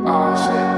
Oh shit.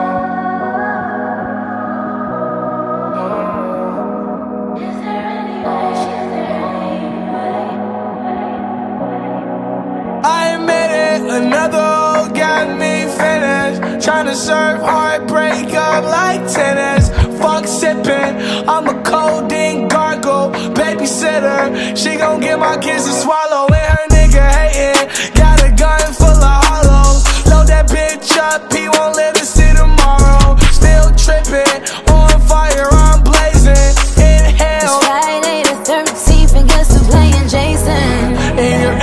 I admit it, another hole got me finished. Tryna serve heartbreak up like tennis. Fuck sipping, I'm a codeine gargle babysitter. She gon' get my kids to swallow and her nigga hating. Got a gun full of hollows. Load that bitch up, he won't live to see tomorrow. Still tripping, on fire, I'm blazing. Inhale. It's Friday the 13th and guess who's playing Jason? And your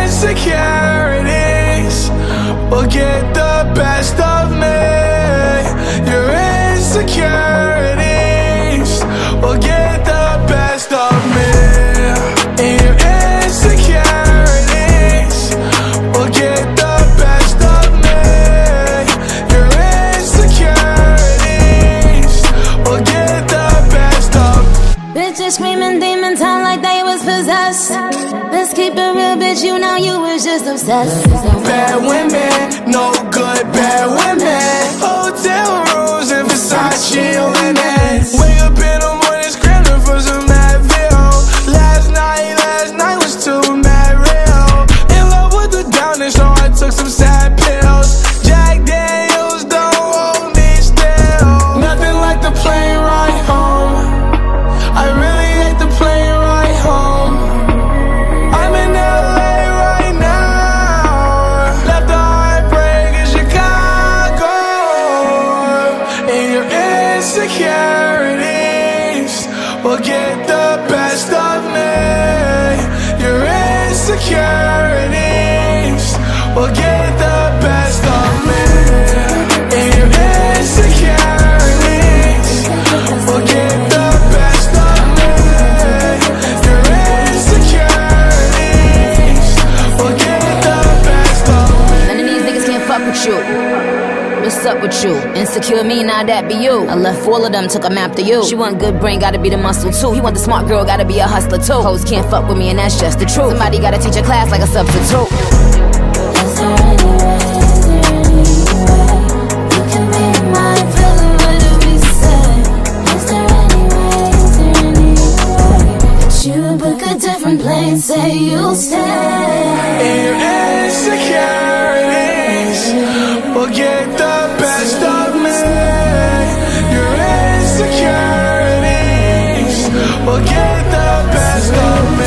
insecurities will get the best of me. Your insecurities will get the best of me. And your insecurities will get the best of me. Your insecurities will get the best of me. Bitches screaming demon town like they was possessed. Let's keep it real, bitch, you know you was just obsessed. Bad women, no good bad women. Hotel rooms and Versace linens. Wake up in the morning screaming for some Advil. Last night was too mad real. In love with the downers, so I took some sad pills. Jack Daniels don't hold me still. Nothing like the plane ride home. I really hate the plane ride home. I'm in LA right now. Left the heartbreak in Chicago. And your insecurities will get the best of me. Your insecurities will get the best of me. And your insecurities will get the best of me. Your insecurities will get the best of me. None of these niggas can't fuck with you. What's up with you? Insecure me, now that be you. I left all of them, took them after you. She want good brain, gotta be the muscle too. He want the smart girl, gotta be a hustler too. Hoes can't fuck with me and that's just the truth. Somebody gotta teach a class like a substitute. Is there any way you can be mine? Feeling what do we say? Is there any way that you book a different plane? Say you'll stay. And your insecurities will get the best of me. Your insecurities will get the best of me.